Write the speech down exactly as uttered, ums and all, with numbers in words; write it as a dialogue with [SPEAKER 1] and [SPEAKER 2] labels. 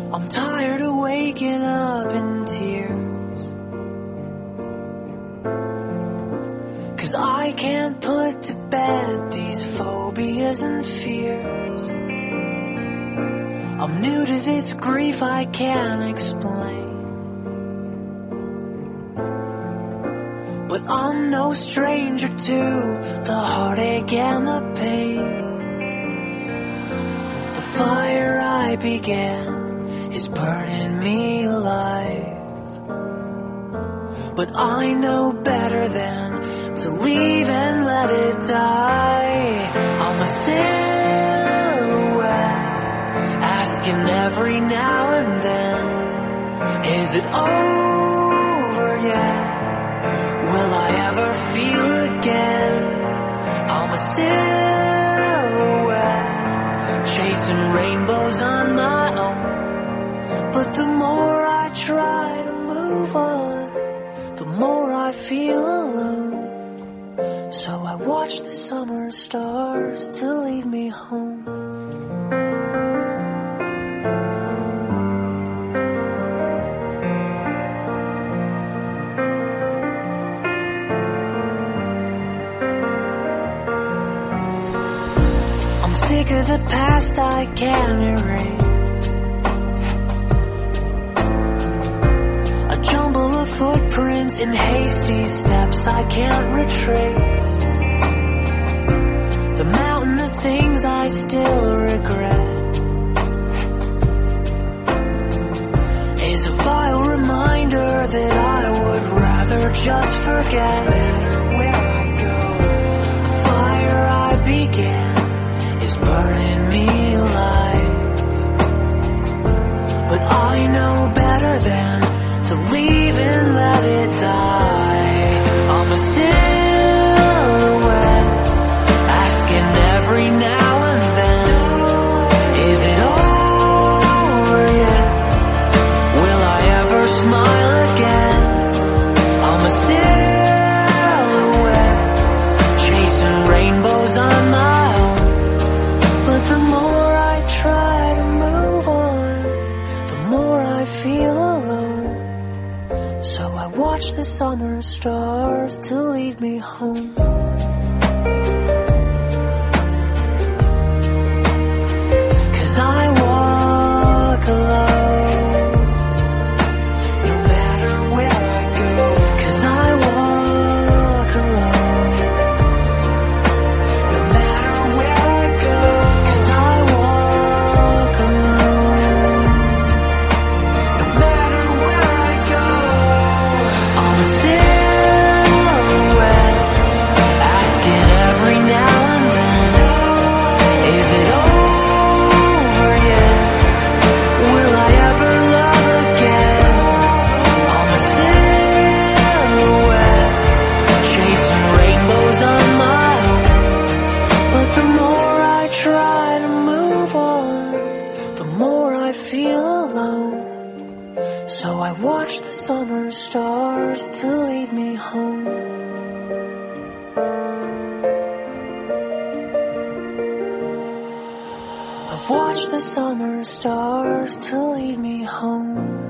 [SPEAKER 1] I'm tired of waking up in tears, 'cause I can't put to bed these phobias and fears. I'm new to this grief I can't explain, but I'm no stranger to the heartache and the pain. The fire I began is burning me alive, but I know better than to leave and let it die. I'm a silhouette, asking every now and then, is it over yet? Will I ever feel again? I'm a silhouette, chasing rainbows on my own, but the more I try to move on, the more I feel alone. So I watch the summer stars to lead me home. I'm sick of the past I can't erase, a jumble of footprints in hasty steps I can't retrace. The mountain of things I still regret is a vile reminder that I would rather just forget. No matter where I go, the fire I began is burning me alive, but I know better than to leave and let it die. I'm a silhouette, asking every now and then, is it over yet? Will I ever smile again? I'm a silhouette, chasing rainbows on my own, but the more I try to move on, the more I feel alone. So I watch the summer stars to lead me home. 'Cause I walk alone, no matter where I go. 'Cause I walk alone, no matter where I go. 'Cause I walk alone, no matter where I go. I'm a silhouette, asking every now and then, is it over yet? Will I ever love again? I'm a silhouette, chasing rainbows on my own, but the more I try to move on, the more I feel alone. So I watch the summer stars to lead me home. I watch the summer stars to lead me home.